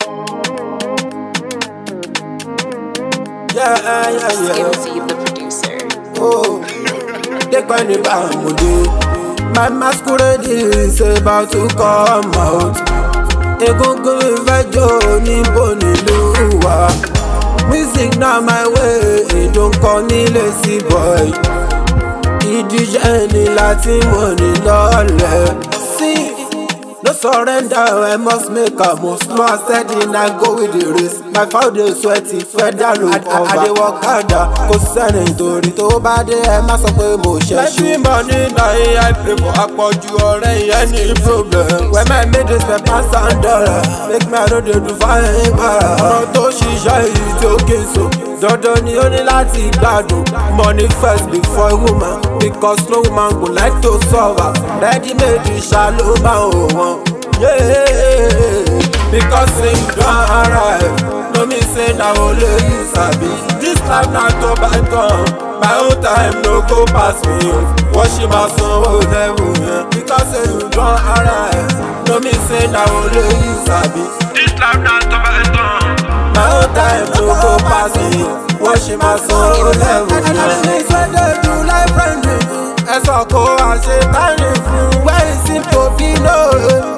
Skimzy, the producer. Oh, they call me Bamudi. My masquerade is about to come out. Egungun ìfẹ́jọ́ níbo nílùú wa. Music na my way, don't call me lazy boy. Ìdíje ni láti mọ̀ ní lọ́lẹ̀. See, no surrender, I must make a move. Small steady and go with the race. My foul dey sweaty, fẹ́dà ló cover. I dey work harder, kò sẹ́ni nítorí tó bá dé ẹ má sọ pé mo ṣe ṣù. Every morning I pray for àpọ̀jù ọ̀rẹ́ yẹn ní problem. When I made this pass and dollar, make me I no dey do fine para. Ọ̀rọ̀ tó ṣiṣẹ́ yìí tí ó ké so. Dandan ni ó ní láti gbádùn. Money first before woman, because no woman go like to suffer. Ready made ṣá ló máa ń wọ̀n. Because say you don arrive, no mean say na only you sabi. This life na to by turn, my own time no go pass me. Washing my soul level, yeah. Because say you don arrive, no mean say na only you sabi. This life na to by turn, my own time no go pass me. Washing my soul level, yeah. And this way they do like friendly. Ẹ̀sọ́ kó àṣetánì fún wẹ́ẹ̀ sí tòbí náà.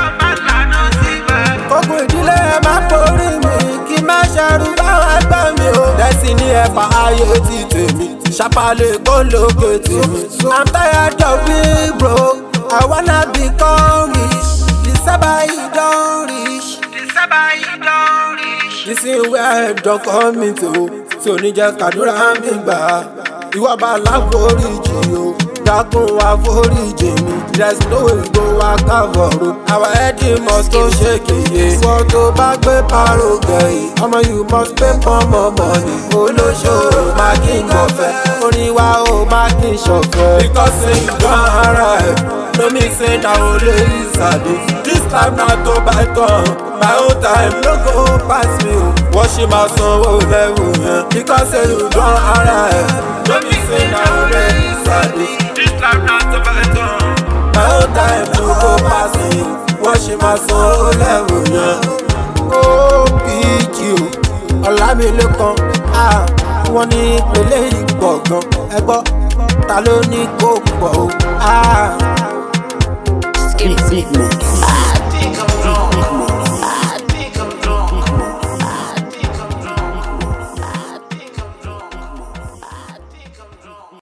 Kókò ìdílé ẹ má torí mi, kí má ṣẹrú báwọn ẹgbẹ́ mi o. Destiny ẹ̀fà ayé ti tèmi, ṣàpàlẹ̀ kó lókè tèmi. I'm tired of being broke, I wanna become rich. December you don reach. This is where I don come into. Tí oníjẹ kàdúrà mi gbà, ìwọ bá láforíjì o. Dákun wá foríjì mi, there's no way go wá káfọ̀rọ̀. Our head must tó ṣe kìí. Ìwọ tó bá gbé pàrọ̀ gẹ̀yìn, ọmọ you must pay for more money. Olóṣòro máa kí n gbọ̀fẹ́, oníwà ó máa kí n ṣọ̀fẹ́. Because say you don arrive, no mean say na only you sabi. This time na tó by turn, my own time no go pass me o. Wọ́n ṣì máa sanwó lẹ́wù yẹn. Because say you don arrive, no mean say na only you sabi. This life na to by turn, my own time no go pass me. Wọ́n ṣì máa sanwó lẹ́wù yẹn. OPG o, Ọlámilékan, wọ́n ní ìpele ìgbọ̀ngàn. Ẹgbọ́ ta ló ní kó pọ̀ o? Skimzy.